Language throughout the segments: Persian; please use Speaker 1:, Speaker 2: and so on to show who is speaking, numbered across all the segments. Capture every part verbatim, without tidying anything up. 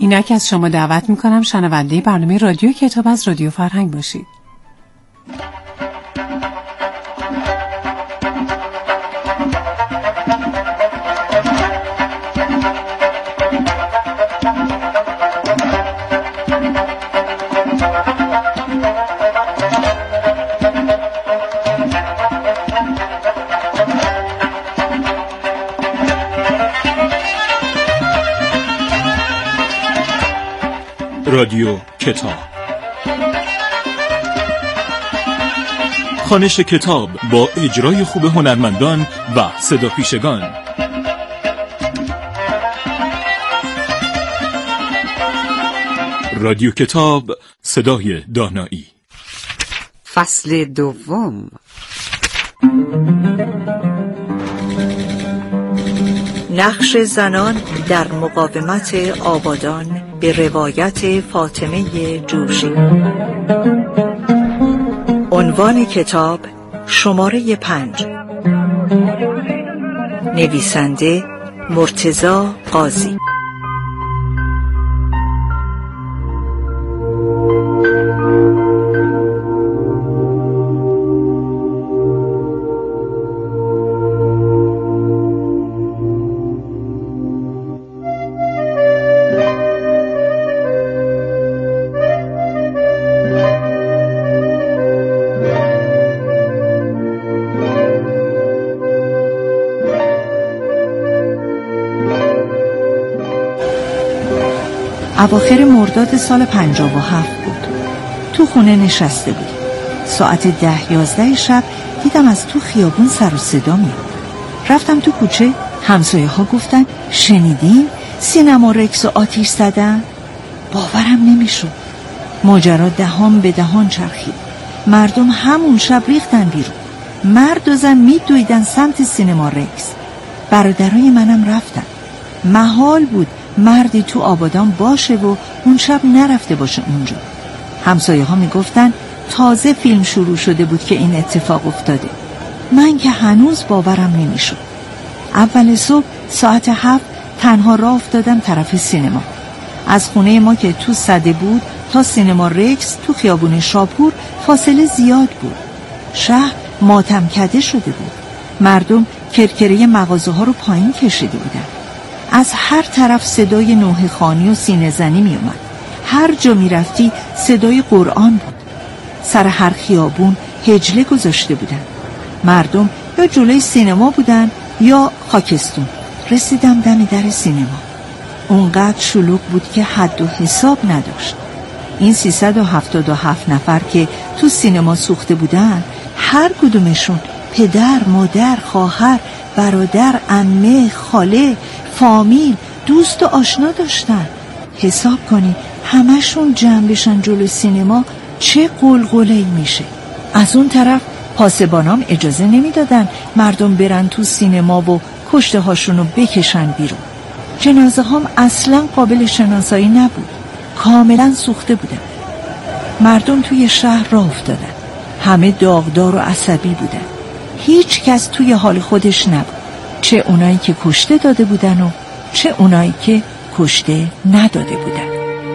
Speaker 1: اینک از شما دعوت میکنم شنونده برنامه رادیو کتاب از رادیو فرهنگ باشید.
Speaker 2: رادیو کتاب، خوانش کتاب با اجرای خوب هنرمندان و صداپیشگان. رادیو کتاب، صدای دانایی.
Speaker 3: فصل دوم. نقش زنان در مقاومت آبادان به روایت فاطمه جوشی. عنوان کتاب شماره پنج. نویسنده مرتضی قاضی.
Speaker 4: اواخر مرداد سال پنجاه و هفت بود. تو خونه نشسته بودیم. ساعت ده یازده شب دیدم از تو خیابون سر و صدا میاد. رفتم تو کوچه. همسایه ها گفتن شنیدین سینما رکس و آتیش زدن؟ باورم نمیشد. ماجرا دهان به دهان چرخید. مردم همون شب ریختن بیرون. مرد و زن میدویدن سمت سینما رکس. برادرای منم رفتن. محال بود مردی تو آبادان باشه و اون شب نرفته باشه اونجا. همسایه ها میگفتن تازه فیلم شروع شده بود که این اتفاق افتاده. من که هنوز باورم نمیشد. اول صبح ساعت هفت تنها راه افتادم طرف سینما. از خونه ما که تو سده بود تا سینما رکس تو خیابون شاپور فاصله زیاد بود. شهر ماتم کده شده بود. مردم کرکره مغازه ها رو پایین کشیده بودن. از هر طرف صدای نوحه خوانی و سینه زنی می اومد. هر جا می رفتی صدای قرآن بود. سر هر خیابون هجله گذاشته بودن. مردم یا جلوی سینما بودن یا خاکستون. رسیدم دم در سینما. اونقدر شلوغ بود که حد و حساب نداشت. این سیصد و هفتاد و هفت نفر که تو سینما سوخته بودن، هر کدومشون پدر، مادر، خواهر، برادر، عمه، خاله، فامیل، دوست و آشنا داشتن. حساب کنی همشون جمع بشن جلو سینما چه قلقله‌ای میشه. از اون طرف پاسبانام اجازه نمیدادن مردم برن تو سینما و کشته هاشونو بکشن بیرون. جنازه هم اصلا قابل شناسایی نبود. کاملا سوخته بودن. مردم توی شهر راه افتادن. همه داغدار و عصبی بودن. هیچ کس توی حال خودش نبود. چه اونایی که کشته داده بودن و چه اونایی که کشته نداده بودن.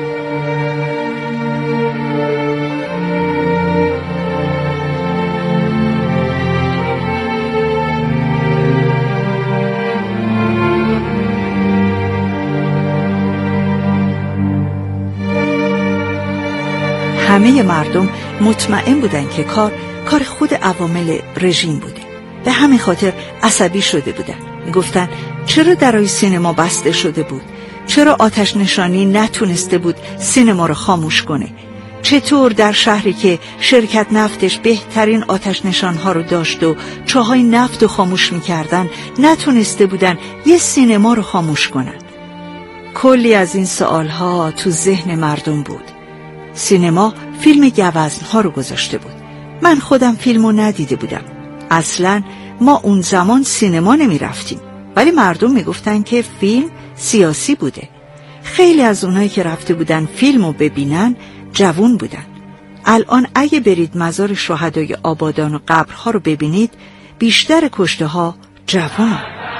Speaker 4: همه مردم مطمئن بودن که کار کار خود عوامل رژیم بوده. به همین خاطر عصبی شده بودن. میگفتن چرا درای سینما بسته شده بود؟ چرا آتش نشانی نتونسته بود سینما رو خاموش کنه؟ چطور در شهری که شرکت نفتش بهترین آتش نشانها رو داشت و چاهای نفت رو خاموش میکردن نتونسته بودن یه سینما رو خاموش کنن؟ کلی از این سوالها تو ذهن مردم بود. سینما فیلم گوزنها رو گذاشته بود. من خودم فیلمو ندیده بودم. اصلا ما اون زمان سینما نمی رفتیم. ولی مردم می گفتن که فیلم سیاسی بوده. خیلی از اونایی که رفته بودن فیلمو ببینن جوون بودن. الان اگه برید مزار شهدای آبادان و قبرها رو ببینید بیشتر کشته ها جوان.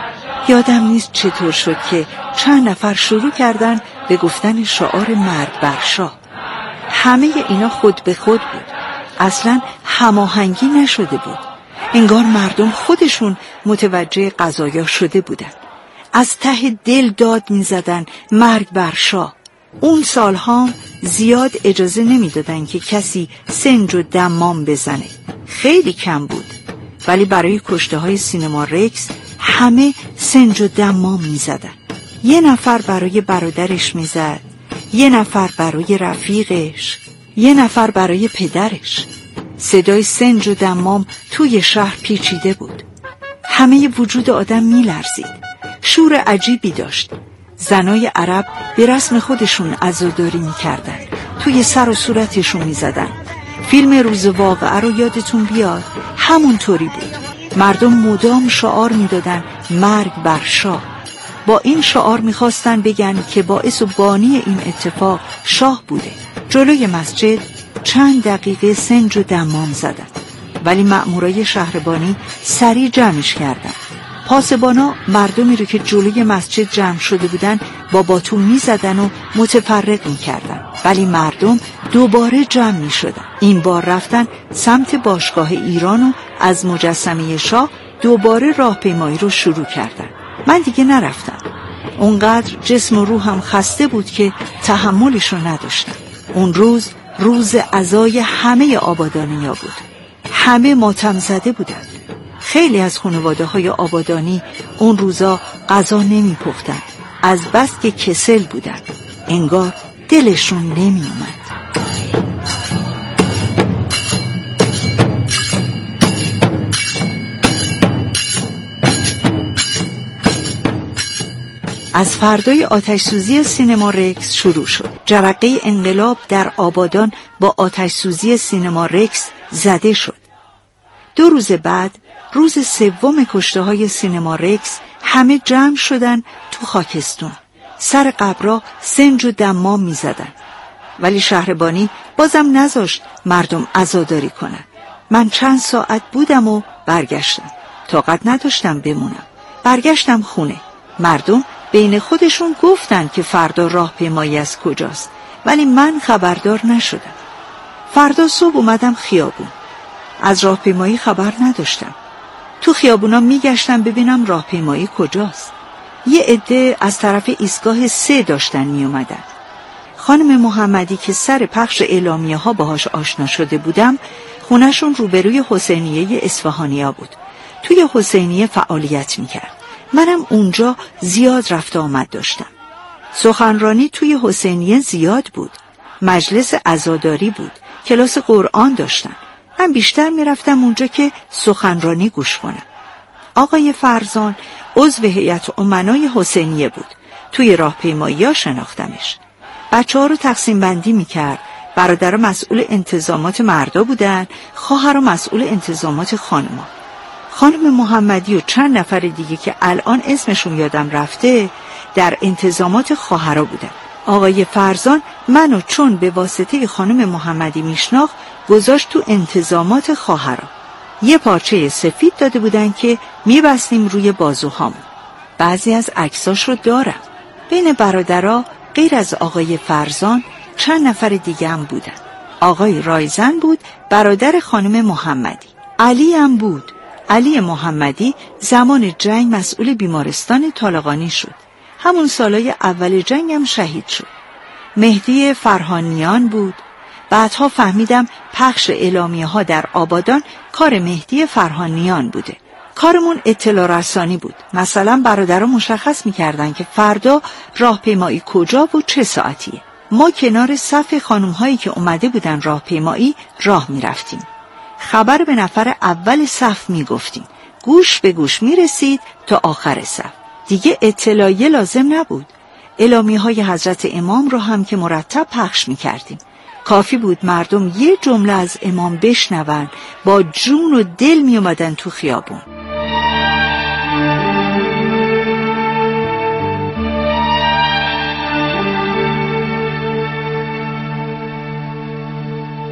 Speaker 4: یادم نیست چطور شد که چند نفر شروع کردن به گفتن شعار مرگ بر شاه. همه اینا خود به خود بود، اصلا هماهنگی نشده بود. انگار مردم خودشون متوجه قضایا شده بودن. از ته دل داد می زدن مرگ بر شاه. اون سالها زیاد اجازه نمی دادن که کسی سنج و دمام بزنه، خیلی کم بود، ولی برای کشته های سینما رکس همه سنج و دمام می زدن. یه نفر برای برادرش می زد، یه نفر برای رفیقش، یه نفر برای پدرش. صدای سنج و دمام توی شهر پیچیده بود. همه وجود آدم می لرزید. شور عجیبی داشت. زنای عرب به رسم خودشون عزاداری می کردن. توی سر و صورتشون می زدن. فیلم روز واقعه رو یادتون بیاد، همونطوری بود. مردم مدام شعار می دادن مرگ بر شاه. با این شعار می خواستن بگن که باعث و بانی این اتفاق شاه بوده. جلوی مسجد چند دقیقه سنج و دمام زدن، ولی مأمورای شهربانی سریع جمعش کردن. پاسبانا مردمی رو که جلوی مسجد جمع شده بودن با باتون می زدن و متفرق می کردن، ولی مردم دوباره جمع می شدن. این بار رفتن سمت باشگاه ایران و از مجسمه شاه دوباره راهپیمایی رو شروع کردن. من دیگه نرفتم. اونقدر جسم و روحم خسته بود که تحملش رو نداشتم. اون روز روز عزای همه آبادانیا بود. همه ماتم زده بودن. خیلی از خانواده های آبادانی اون روزا غذا نمی پختن، از بس که کسل بودن. انگار دلشون نمی اومد. از فردای آتش‌سوزی سینما رکس شروع شد. جرقه انقلاب در آبادان با آتش‌سوزی سینما رکس زده شد. دو روز بعد، روز سوم کشته های سینما رکس، همه جمع شدن تو خاکستون. سر قبرها سنج و دمام می زدن. ولی شهربانی بازم نذاشت مردم عزاداری کنن. من چند ساعت بودم و برگشتم. طاقت نداشتم بمونم. برگشتم خونه. مردم بین خودشون گفتن که فردا راهپیمایی از کجاست، ولی من خبردار نشدم. فردا صبح اومدم خیابون. از راهپیمایی خبر نداشتم. تو خیابونا میگشتم ببینم راهپیمایی کجاست. یه عده از طرف ایستگاه سه داشتن می اومدن. خانم محمدی که سر پخش اعلامیه ها باهاش آشنا شده بودم، خونشون روبروی حسینیه اصفهانیا بود. توی حسینیه فعالیت میکرد. منم اونجا زیاد رفت آمد داشتم. سخنرانی توی حسینیه زیاد بود. مجلس عزاداری بود. کلاس قرآن داشتن. من بیشتر میرفتم اونجا که سخنرانی گوش کنم. آقای فرزان عضو هیئت امنای حسینیه بود. توی راهپیمایی‌ها شناختمش. بچه‌ها رو تقسیم بندی میکرد. برادرها مسئول انتظامات مردا بودن، خواهرها مسئول انتظامات خانما. خانم محمدی و چند نفر دیگه که الان اسمشون یادم رفته در انتظامات خواهرها بودن. آقای فرزان منو چون به واسطه خانم محمدی میشناخت گذاشت تو انتظامات خواهرها. یه پارچه سفید داده بودن که میبستیم روی بازوهامون. بعضی از عکساش رو دارم. بین برادرها غیر از آقای فرزان چند نفر دیگه هم بودن. آقای رایزن بود، برادر خانم محمدی. علی هم بود. علی محمدی زمان جنگ مسئول بیمارستان طالقانی شد. همون سالای اول جنگ هم شهید شد. مهدی فرهانیان بود. بعدها فهمیدم پخش اعلامیه ها در آبادان کار مهدی فرهانیان بوده. کارمون اطلاع رسانی بود. مثلا برادرها مشخص میکردن که فردا راهپیمایی کجا و چه ساعتیه. ما کنار صف خانم هایی که اومده بودن راهپیمایی راه میرفتیم. خبر به نفر اول صف میگفتیم. گوش به گوش میرسید تا آخر صف. دیگه اطلاعیه لازم نبود. اعلامیه های حضرت امام رو هم که مرتب پخش میکردیم. کافی بود مردم یه جمله از امام بشنون، با جون و دل می اومدن تو خیابون.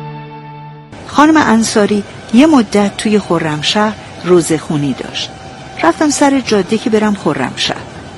Speaker 4: خانم انصاری یه مدت توی خرمشهر روزخونی داشت. رفتم سر جاده که برم خرمشهر.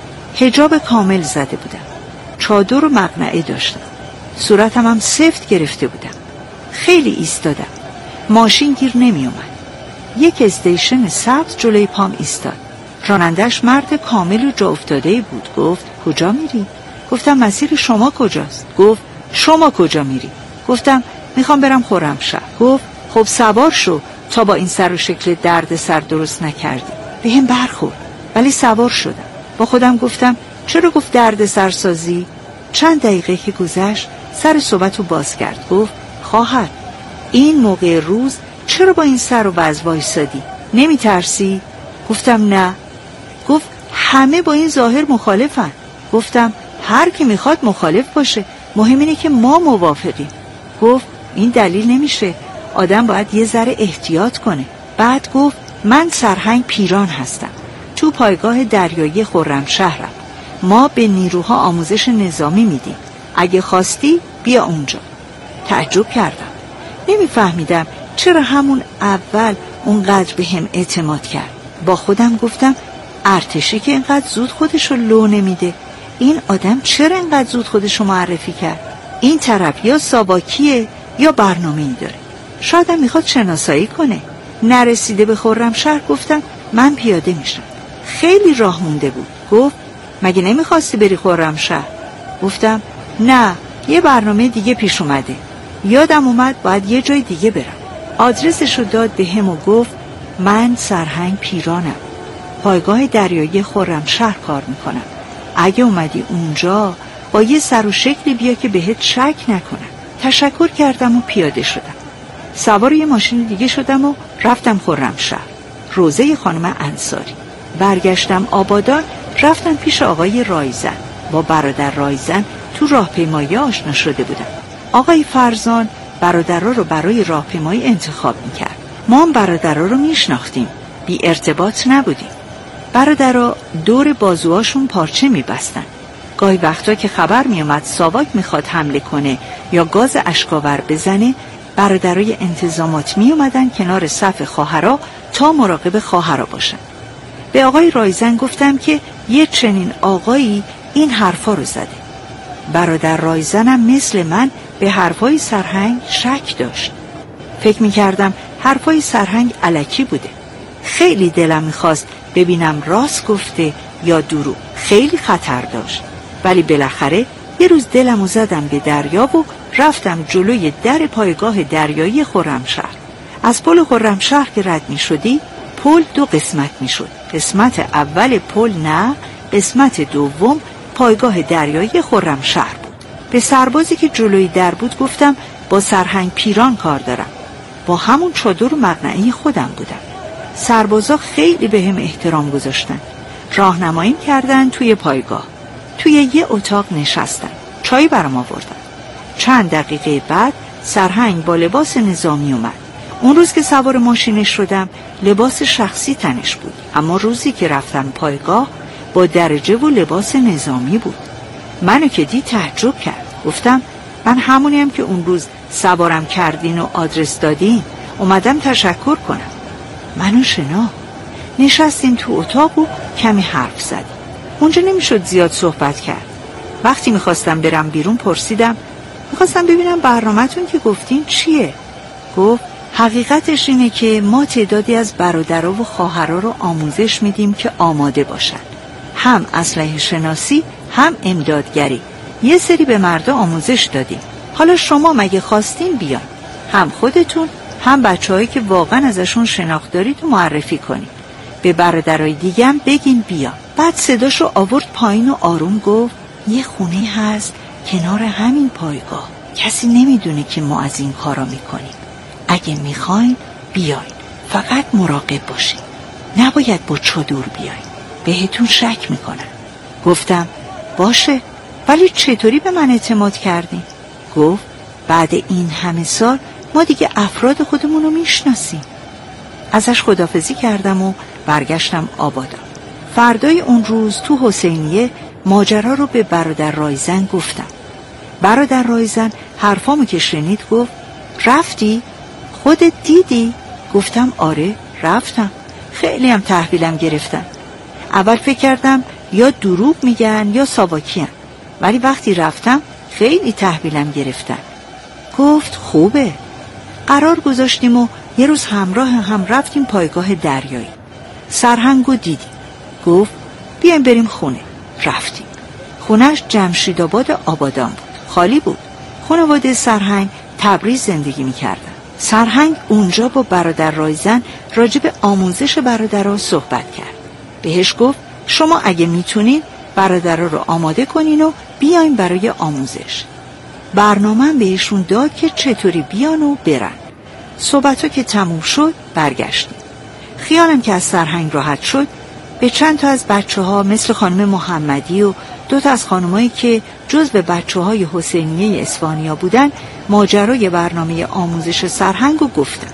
Speaker 4: حجاب کامل زده بودم، چادر و مقنعه داشتم، صورتم هم سفت گرفته بودم. خیلی ایستادم، ماشین گیر نمی اومد. یک استیشن سبز جلوی پام ایستاد. رانندش مرد کامل و جا افتاده بود. گفت کجا میری؟ گفتم مسیر شما کجاست؟ گفت شما کجا میری؟ گفتم میخوام برم خرمشهر. گفت خب سوار شو تا با این سر و شکل درد سر درست نکردی. به هم برخورد ولی سوار شدم. با خودم گفتم چرا گفت درد سرسازی؟ چند دقیقه که گذشت سر صحبتو باز کرد. گفت خواهر این موقع روز چرا با این سر و وضع وایسادی؟ نمی ترسی؟ گفتم نه. گفت همه با این ظاهر مخالفن. گفتم هر کی میخواد مخالف باشه، مهم اینه که ما موافقیم. گفت این دلیل نمیشه، آدم باید یه ذره احتیاط کنه. بعد گفت من سرهنگ پیران هستم، تو پایگاه دریایی خرمشهرم. ما به نیروها آموزش نظامی میدیم، اگه خواستی بیا اونجا. تعجب کردم، نمیفهمیدم چرا همون اول اونقدر به هم اعتماد کرد. با خودم گفتم ارتشی که اینقدر زود خودشو لو نمیده، این آدم چرا اینقدر زود خودشو معرفی کرد؟ این طرف یا ساواکیه یا برنامه‌ای داره، شاید هم میخواد شناسایی کنه. نرسیده به خرمشهر گفتم من پیاده میشم. خیلی راه مونده بود. گفت مگه نمیخواستی بری خرمشهر؟ گفتم نه، یه برنامه دیگه پیش اومده، یادم اومد باید یه جای دیگه برم. آدرسشو داد به هم و گفت من سرهنگ پیرانم، پایگاه دریایی خرمشهر کار میکنم. اگه اومدی اونجا با یه سر و شکلی بیا که بهت شک نکنم. تشکر کردم و پیاده شدم. سوار یه ماشین دیگه شدم و رفتم خرمشهر، روزه خانم انصاری. برگشتم آبادان، رفتم پیش آقای رایزن. با برادر رایزن تو راهپیمایی آشنا شده بودم. آقای فرزان برادرها رو برای راهپیمایی انتخاب میکرد. ما هم برادرها رو میشناختیم، بی ارتباط نبودیم. برادرها دور بازوهاشون پارچه میبستن. گاهی وقتا که خبر میومد ساواک میخواد حمله کنه یا گاز اشکاور بزنه، برادرای انتظامات میومدن کنار صف خواهرها تا مراقب خواهرها باشن. به آقای رایزن گفتم که یه چنین آقایی این حرفا رو زده. برادر رایزنم مثل من به حرفای سرهنگ شک داشت. فکر میکردم حرفای سرهنگ الکی بوده. خیلی دلم میخواست ببینم راست گفته یا دروغ. خیلی خطر داشت. ولی بالاخره یه روز دلمو زدم به دریا و رفتم جلوی در پایگاه دریایی خرمشهر. از پل خرمشهر که رد می شدی، پل دو قسمت می شد. قسمت اول پل نه، قسمت دوم پایگاه دریایی خرمشهر بود. به سربازی که جلوی در بود گفتم با سرهنگ پیران کار دارم. با همون چادر و مقنعه خودم بودم. سربازا خیلی به هم احترام گذاشتن. راهنمایی کردن توی پایگاه. توی یه اتاق نشستن. چای برام آوردن. چند دقیقه بعد سرهنگ با لباس نظامی اومد. اون روز که سوار ماشینش شدم لباس شخصی تنش بود، اما روزی که رفتم پایگاه با درجه و لباس نظامی بود. منو که دید تعجب کرد. گفتم من همونیم که اون روز سوارم کردین و آدرس دادین، اومدم تشکر کنم. منو شنا. نشستیم تو اتاق و کمی حرف زدیم. اونجا نمیشد زیاد صحبت کرد. وقتی میخواستم برم بیرون پرسیدم میخواستم ببینم برنامه‌تون که گفتین چیه؟ گفت حقیقتش اینه که ما تعدادی از برادرها و خواهرها رو آموزش میدیم که آماده باشن، هم اسلحه شناسی هم امدادگری. یه سری به مردا آموزش دادیم. حالا شما مگه خواستین بیان، هم خودتون هم بچه‌هایی که واقعا ازشون شناخت دارید و معرفی کنید. به برادرای دیگه هم بگین بیان. بعد صداشو آورد پایین و آروم گفت یه خونه هست کنار همین پایگاه، کسی نمیدونه که ما از این کارا میکنیم. اگه میخواین بیاین، فقط مراقب باشین، نباید با چادر بیاین، بهتون شک میکنن. گفتم باشه، ولی چطوری به من اعتماد کردین؟ گفت بعد این همه سال ما دیگه افراد خودمون رو میشناسیم. ازش خداحافظی کردم و برگشتم آبادان. فردای اون روز تو حسینیه ماجرا رو به برادر رایزن گفتم. برادر رایزن حرفامو که شنید گفت رفتی؟ خودت دیدی؟ گفتم آره رفتم. خیلی هم تحویلم گرفتن. اول فکر کردم یا دروغ میگن یا ساواکیان، ولی وقتی رفتم خیلی تحویلم گرفتن. گفت خوبه. قرار گذاشتیم و یه روز همراه هم رفتیم پایگاه دریایی. سرهنگو دیدیم. گفت بیایم بریم خونه. رفتیم. خونش جمشیدآباد آبادان بود. خالی بود. خانواده سرهنگ تبریز زندگی میکردن. سرهنگ اونجا با برادر رایزن راجع به آموزش برادرها صحبت کرد. بهش گفت شما اگه میتونین برادرها رو آماده کنین و بیاین برای آموزش. برنامه بهشون داد که چطوری بیان و برن. صحبت‌ها که تموم شد برگشتیم. خیالم که از سرهنگ راحت شد، به چند تا از بچه‌ها مثل خانم محمدی و دو تا از خانمایی که جزو بچه‌های حسینیه اصفهانیا بودن ماجرای برنامه آموزش سرهنگو گفتم.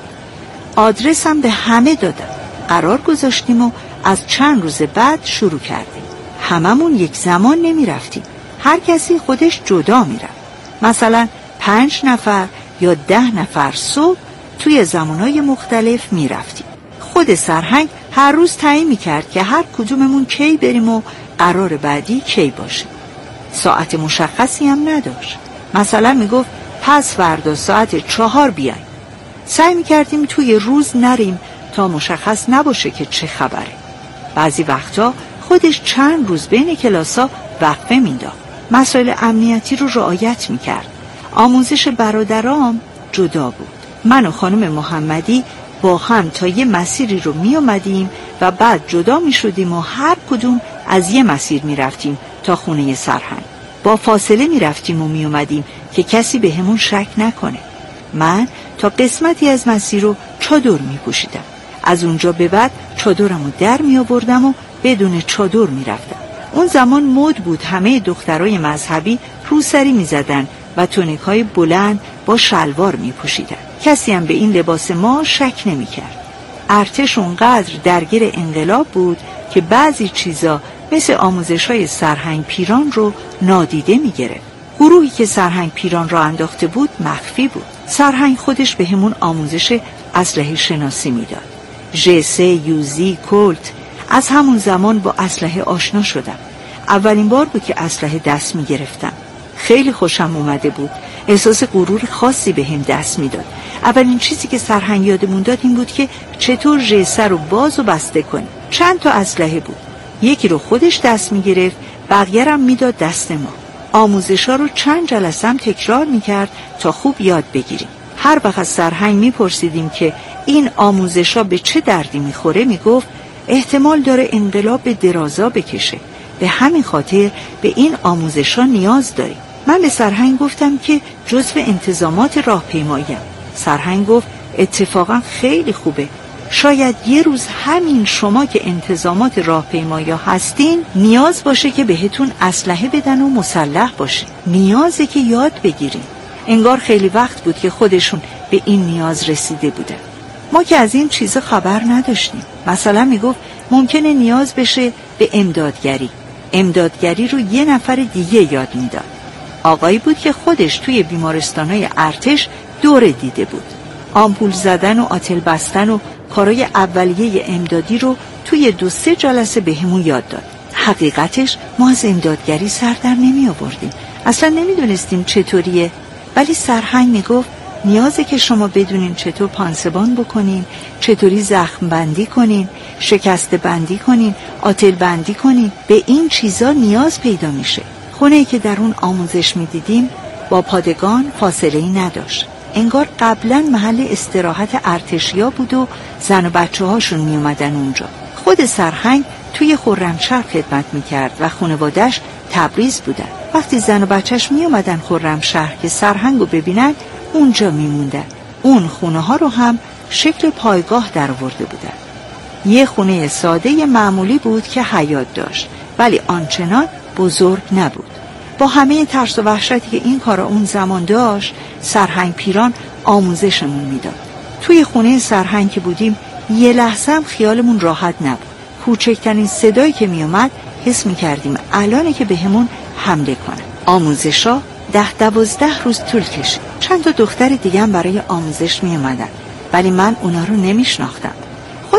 Speaker 4: آدرسم به همه دادم. قرار گذاشتیم و از چند روز بعد شروع کردیم. هممون یک زمان نمی رفتیم. هر کسی خودش جدا می رفت. مثلا پنج نفر یا ده نفر صبح توی زمانهای مختلف می رفتیم. خود سرهنگ هر روز تعیین می کرد که هر کدوممون کی بریم و قرار بعدی کی باشه. ساعت مشخصی هم نداشت. مثلا می گفت پس فردا ساعت چهار بیایم. سعی می کردیم توی روز نریم تا مشخص نباشه که چه خبره. بعضی وقتا خودش چند روز بین کلاسا وقفه مینداخت. مسائل امنیتی رو رعایت میکرد. آموزش برادرام جدا بود. من و خانم محمدی با هم تا یه مسیری رو می اومدیم و بعد جدا می شدیم و هر کدوم از یه مسیر می رفتیم تا خونه سرهنگ. با فاصله می رفتیم و می اومدیم که کسی به همون شک نکنه. من تا قسمتی از مسیر رو چادر می پوشیدم. از اونجا به بعد چادرمو در می آوردم و بدون چادر می رفتم. اون زمان مد بود همه دخترای مذهبی روسری می زدن و تونیک‌های بلند با شلوار می پوشیدن. کسی هم به این لباس ما شک نمی کرد. ارتش اونقدر درگیر انقلاب بود که بعضی چیزا مثل آموزش‌های سرهنگ پیران رو نادیده می گرفت. گروهی که سرهنگ پیران را انداخته بود مخفی بود. سرهنگ خودش به همون آموزش اسلحه شناسی می داد. ژسه، یوزی، کلت. از همون زمان با اسلحه آشنا شدم. اولین بار بود که اسلحه دست می گرفتم. خیلی خوشم اومده بود. احساس غرور خاصی به هم دست می داد. اولین چیزی که سرهنگ یادمون داد این بود که چطور ژسه رو باز و بسته کنیم. چند تا اسلحه بود. یکی رو خودش دست می گرفت، بقیه رو می داد دست ما. آموزشا رو چند جلسه هم تکرار می کرد تا خوب یاد بگیریم. هر وقت از سرهنگ می پرسیدیم که این آموزشا به چه دردی می خوره، می گفت احتمال داره انقلاب به درازا بکشه. به همین خاطر به این آموزشا نیاز داریم. من به سرهنگ گفتم که جزو انتظامات راهپیماییم. سرهنگ گفت اتفاقا خیلی خوبه. شاید یه روز همین شما که انتظامات راهپیمایی هستین نیاز باشه که بهتون اسلحه بدن و مسلح باشین. نیازه که یاد بگیرین. انگار خیلی وقت بود که خودشون به این نیاز رسیده بودن. ما که از این چیزا خبر نداشتیم. مثلا میگفت ممکنه نیاز بشه به امدادگری. امدادگری رو یه نفر دیگه یاد میداد. آقایی بود که خودش توی بیمارستانای ارتش دوره دیده بود. آمپول زدن و آتل بستن و کارای اولیه امدادی رو توی دو سه جلسه به همون یاد داد. حقیقتش ما از امدادگری سر در نمی آوردیم. اصلا نمی دونستیم چطوریه. ولی سرهنگ می گفت نیازه که شما بدونین چطور پانسبان بکنین، چطوری زخم بندی کنین، شکست بندی کنین، آتل بندی کنین. به این چیزا نیاز پیدا میشه. خونه‌ای که در اون آموزش می دیدیم با پادگان فاصله‌ای نداشت. انگار قبلا محل استراحت ارتشیا بود و زن و بچه هاشون می اومدن اونجا. خود سرهنگ توی خرمشهر خدمت می کرد و خانواده‌اش تبریز بودن. وقتی زن و بچهش می اومدن خرمشهر که سرهنگو ببینن اونجا می موندن. اون خونه ها رو هم شکل پایگاه در آورده بودن. یه خونه ساده معمولی بود که حیاط داشت ولی آنچنان بزرگ نبود. با همه ترس و وحشتی که این کارا اون زمان داشت سرهنگ پیران آموزشمون میداد. توی خونه سرهنگ که بودیم یه لحظه هم خیالمون راحت نبود. کوچکترین صدایی که میومد حس میکردیم الانه که به همون حمله کنن. آموزشا ده دوازده روز طول کشید. چند تا دختر دیگه هم برای آموزش میومدن ولی من اونا رو نمیشناختم. خود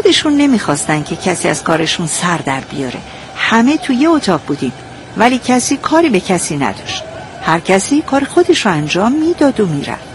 Speaker 4: خودشون نمیخواستن که کسی از کارشون سر در بیاره. همه توی یه اتاق بودیم ولی کسی کاری به کسی نداشت. هر کسی کار خودش رو انجام میداد و میرفت.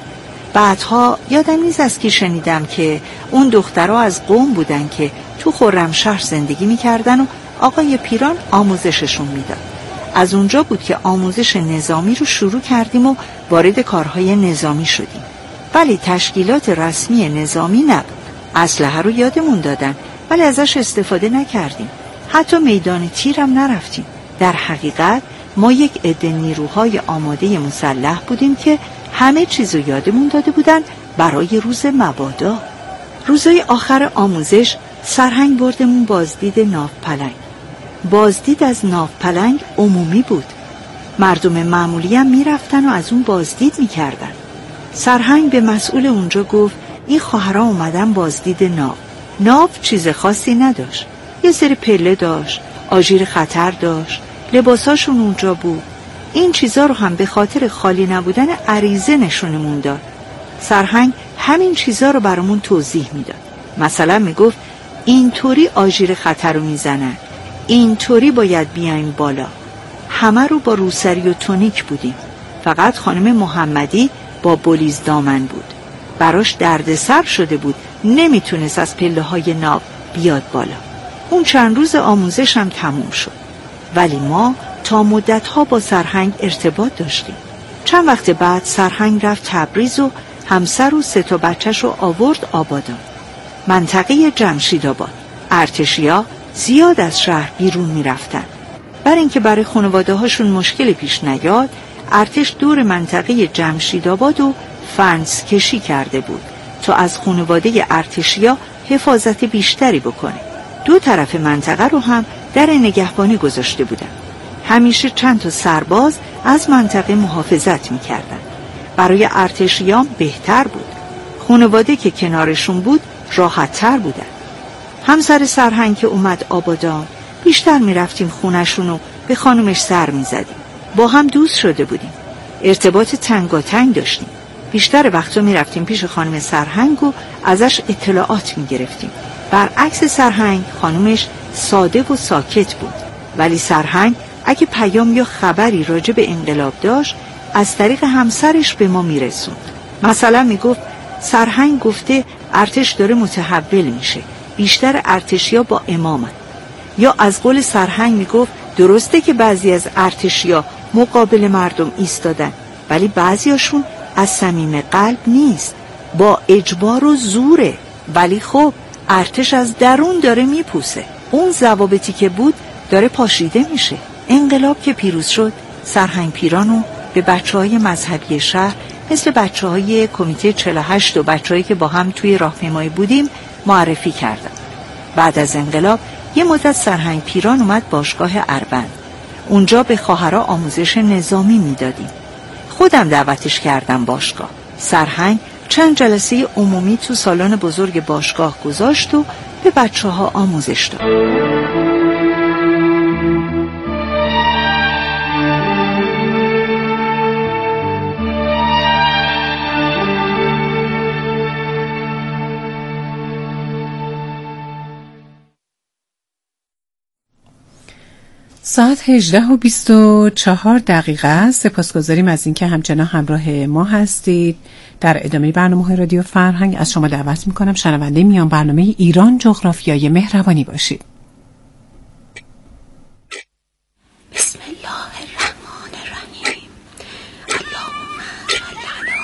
Speaker 4: بعدها یادم نیست از کی شنیدم که اون دخترها از قوم بودن که تو خرمشهر زندگی میکردن و آقای پیران آموزششون میداد. از اونجا بود که آموزش نظامی رو شروع کردیم و وارد کارهای نظامی شدیم. ولی تشکیلات رسمی نظامی نبود. اسلحه رو یادمون دادن ولی ازش استفاده نکردیم. حتی میدان تیرم نرفتیم. در حقیقت ما یک عده نیروهای آماده مسلح بودیم که همه چیزو یادمون داده بودن برای روز مبادا. روزای آخر آموزش سرهنگ بردمون بازدید ناوپلنگ. بازدید از ناوپلنگ عمومی بود. مردم معمولی هم میرفتن و از اون بازدید میکردن. سرهنگ به مسئول اونجا گفت این خواهرها اومدن بازدید ناو. ناو چیز خاصی نداشت. یه سری پله داشت، آژیر خطر داشت، لباساشون اونجا بود. این چیزا رو هم به خاطر خالی نبودن عریضه نشونمون داد. سرهنگ همین چیزا رو برامون توضیح میداد. مثلا میگفت اینطوری آژیر خطر رو میزنن، اینطوری باید بیایم بالا. همه رو با روسری و تونیک بودیم. فقط خانم محمدی با بلیز دامن بود. براش دردسر شده بود، نمیتونست از پله های ناو بیاد بالا. اون چند روز آموزش هم تموم شد. ولی ما تا مدتها با سرهنگ ارتباط داشتیم. چند وقت بعد سرهنگ رفت تبریز و همسر و سه تا بچه‌ش رو آورد آبادان، منطقه جمشیدآباد. ارتشیا زیاد از شهر بیرون می رفتن. برای اینکه برای خانواده هاشون مشکلی پیش نیاد، ارتش دور منطقه جمشیدآباد و فنس کشی کرده بود تا از خانواده ارتشیا حفاظت بیشتری بکنه. دو طرف منطقه رو هم در نگهبانی گذاشته بودن. همیشه چند تا سرباز از منطقه محافظت می‌کردن. برای ارتشیام بهتر بود. خانواده که کنارشون بود راحت‌تر بودن. همسر سرهنگ که اومد آبادان بیشتر می‌رفتیم خونه‌شون و به خانومش سر می‌زدیم. با هم دوست شده بودیم. ارتباط تنگاتنگ داشتیم. بیشتر وقتا می‌رفتیم پیش خانم سرهنگ و ازش اطلاعات می‌گرفتیم. برعکس سرهنگ خانومش ساده و ساکت بود. ولی سرهنگ اگه پیام یا خبری راجع به انقلاب داشت از طریق همسرش به ما میرسوند. مثلا میگفت سرهنگ گفته ارتش داره متحول میشه، بیشتر ارتشیا با امامن. یا از قول سرهنگ میگفت درسته که بعضی از ارتشیا مقابل مردم ایستادن ولی بعضیاشون از صمیم قلب نیست، با اجبار و زوره. ولی خب ارتش از درون داره میپوسه. اون ضوابطی که بود داره پاشیده میشه. انقلاب که پیروز شد سرهنگ پیرانو به بچه‌های مذهبی شهر مثل بچه‌های کمیته چهل و هشت و بچه‌هایی که با هم توی راهپیمایی بودیم معرفی کردن. بعد از انقلاب یه مدت سرهنگ پیران اومد باشگاه اروند. اونجا به خواهرها آموزش نظامی میدادیم. خودم دعوتش کردم باشگاه. سرهنگ چند جلسه عمومی تو سالن بزرگ باشگاه گذاشت و به بچه‌ها آموزش داد.
Speaker 1: ساعت هجده و بیست و چهار دقیقه است. سپاسگزاریم از اینکه همچنان همراه ما هستید. در ادامه برنامه رادیو فرهنگ از شما دعوت میکنم شنونده میان برنامه ایران جغرافیای مهربانی باشید.
Speaker 5: بسم الله الرحمن الرحیم. اللهم صل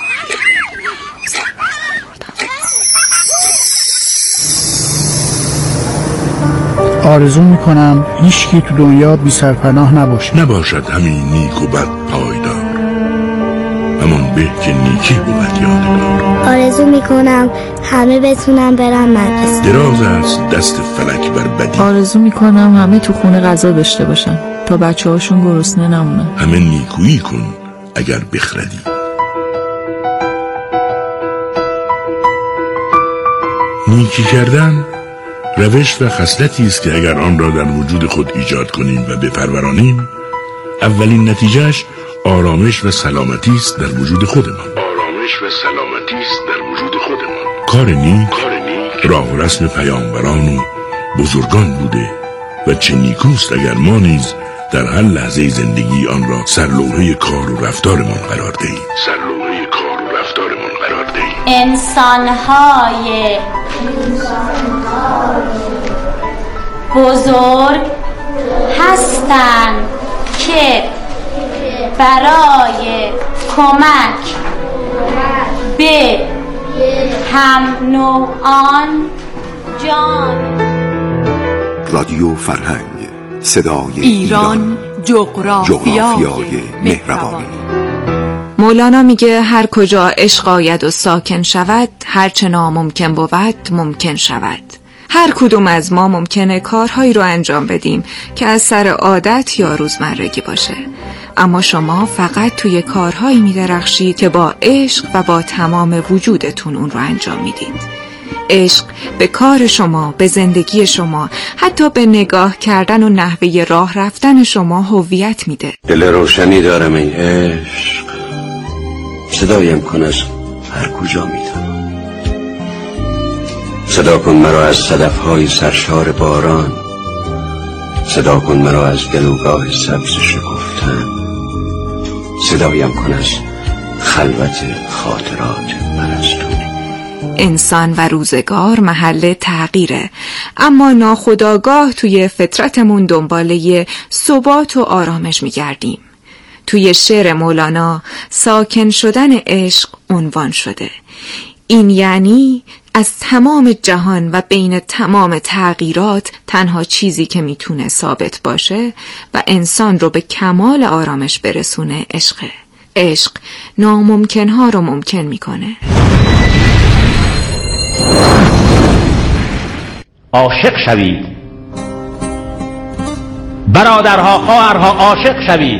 Speaker 5: علی
Speaker 6: آرزو میکنم هیچکی تو دنیا بی سرپناه نباشه.
Speaker 7: نباشد همین نیک و بد پایدار، همون به که نیکی بود یادگار.
Speaker 8: آرزو میکنم همه بتونم برم مدرسه.
Speaker 7: دراز است دست فلک بر بدی.
Speaker 9: آرزو میکنم همه تو خونه غذا داشته باشن تا بچه هاشون گرسنه نمونن.
Speaker 7: همه نیکویی کن اگر بخردی. نیکی کردن روش و خصلتی است که اگر آن را در وجود خود ایجاد کنیم و بپرورانیم، اولین نتیجهش آرامش و سلامتی است در وجود خودمان. آرامش و سلامتی است در وجود خودمان. کار نیک راه و رسم پیامبران و بزرگان بوده و چه نیکوست اگر ما نیز در هر لحظه زندگی آن را سرلوحه کار و رفتارمان قرار دهیم. سرلوحه کار و رفتارمان قرار دهیم.
Speaker 5: انسان‌های بزرگ هستند که برای کمک به هم نوعان جان.
Speaker 10: رادیو فرهنگ، صدای
Speaker 1: ایران، جغرافیای مهربانی.
Speaker 9: مولانا میگه هر کجا عشق آید و ساکن شود، هر چه ناممکن بود ممکن شود. هر کدوم از ما ممکنه کارهایی رو انجام بدیم که از سر عادت یا روزمرگی باشه، اما شما فقط توی کارهایی می‌درخشید که با عشق و با تمام وجودتون اون رو انجام میدید. عشق به کار شما، به زندگی شما، حتی به نگاه کردن و نحوه راه رفتن شما هویت میده.
Speaker 11: دل روشنی دارم ای عشق، صدایم کن از هر کجا میتونم. صدا کن مرا از صدف‌های سرشار باران، صدا کن مرا از گلوگاه سبز شکفتن، صدایم کن از خلوت خاطرات پرستون.
Speaker 9: انسان و روزگار محل تغییره، اما ناخودآگاه توی فطرتمون دنباله ثبات و آرامش میگردیم. توی شعر مولانا ساکن شدن عشق عنوان شده. این یعنی از تمام جهان و بین تمام تغییرات تنها چیزی که میتونه ثابت باشه و انسان رو به کمال آرامش برسونه عشقه. عشق ناممکنها رو ممکن میکنه.
Speaker 12: عاشق شوید برادرها، خواهرها، عاشق شوید.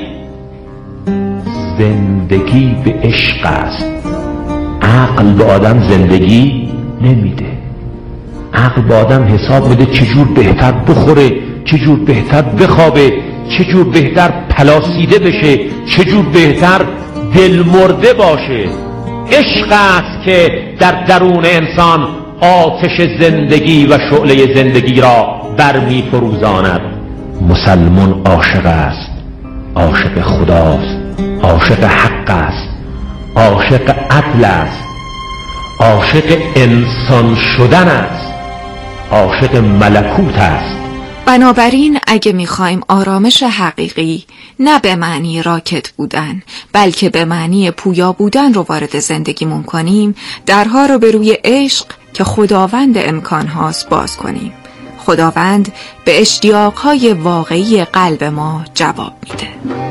Speaker 12: زندگی به عشق است. عقل به آدم زندگی نمیده. عقل به آدم حساب میده چجور بهتر بخوره، چجور بهتر بخوابه، چجور بهتر پلاسیده بشه، چجور بهتر دل مرده باشه. عشق است که در درون انسان آتش زندگی و شعله زندگی را برمی فروزاند. مسلمان عاشق است، عاشق خداست، عاشق حق است، عاشق عدل است، عاشق انسان شدن است، عاشق ملکوت است.
Speaker 9: بنابراین اگه میخوایم آرامش حقیقی نه به معنی راکت بودن بلکه به معنی پویا بودن رو وارد زندگیمون کنیم، درها رو به روی عشق که خداوند امکان هاست باز کنیم. خداوند به اشتیاقهای واقعی قلب ما جواب میده.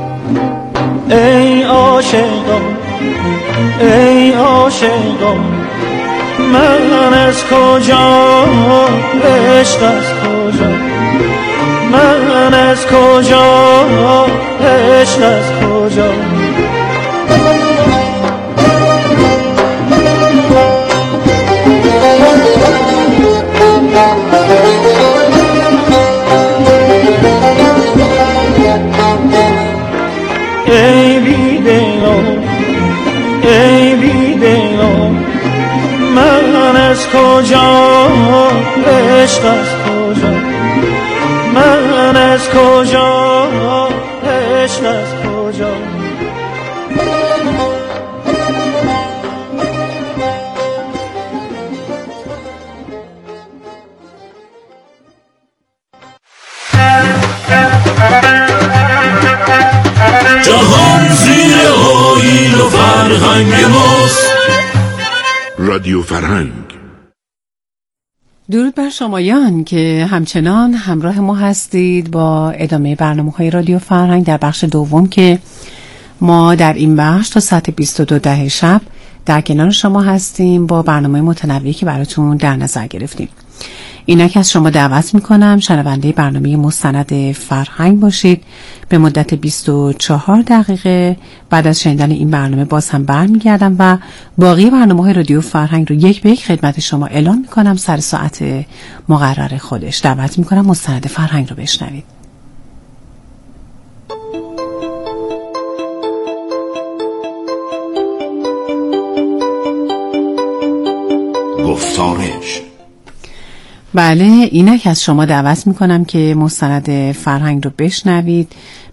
Speaker 13: ای عاشقان، ای عاشقان، من از کجا، عشق از کجا، من از کجا، عشق از کجا. ای بیدلان، ای بیدلان، من از کجا، عشق از کجا، من از کجا، عشق از کجا.
Speaker 7: جهان زیر آیین و فرهنگ ماست. رادیو فرهنگ.
Speaker 1: درود بر شمایان که همچنان همراه ما هستید با ادامه برنامه‌های رادیو فرهنگ در بخش دوم که ما در این بخش تا ساعت بیست و دو ده شب در کنار شما هستیم با برنامه متنوعی که براتون در نظر گرفتیم. اینک از شما دعوت میکنم شنونده برنامه مستند فرهنگ باشید. به مدت بیست و چهار دقیقه بعد از شنیدن این برنامه باز هم برمیگردم و باقی برنامه‌های رادیو فرهنگ رو یک به یک خدمت شما اعلام میکنم سر ساعت مقرر خودش. دعوت میکنم مستند فرهنگ رو بشنوید.
Speaker 10: گفتارش
Speaker 1: بله، اینک از شما دعوت میکنم که مستند فرهنگ رو بشنوید